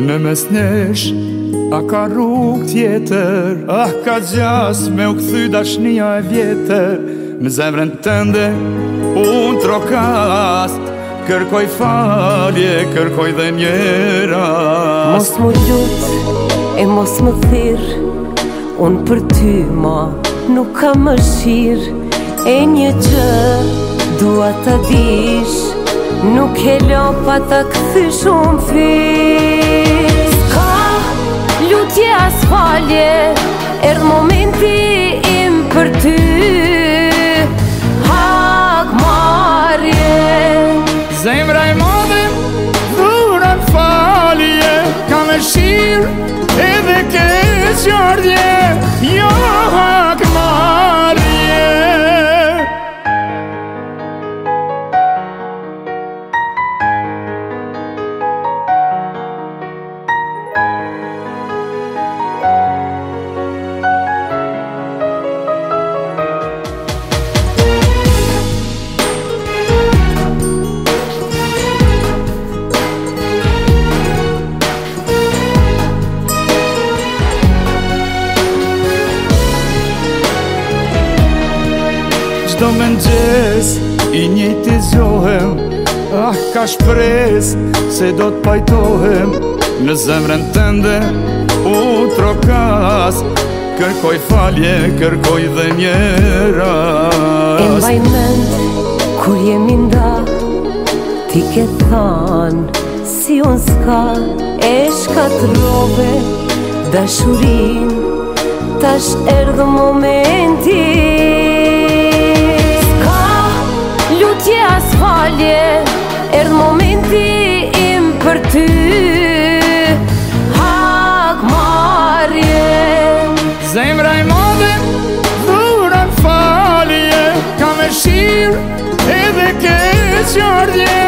Në mes nesh, a ka rrug tjetër, ka gjas me u kthy dashnia e vjetër. Në zemrën tënde unë trokast, kërkoj falje, kërkoj dhe një rast. Mos më lut e mos më thirr, unë për ty ma nuk kam më shirë. E një gjë dua ta dish, nuk e lopa ta kthy shumë fish. Ka lutje as falje, erdh momenti im për ty. Zemra e madhe, dhuron falje, ka me shirë edhe keqardhje, jo hakmarrje. Do mëngjes i njëjti zgjohem, ka shpres se do t'pajtohem. Në zemrën tënde u trokas, kërkoj falje, kërkoj dhe një rast. E mbaj mend kur jemi nda, ti ke thanë si unë s'ka, e shkatrove dashurin, tash erdhë momenti. Lutje as falje, erdh momenti im për ty. Hakmarrje. Zemra e madhe, dhuron falje, ka me shirë edhe keqardhje.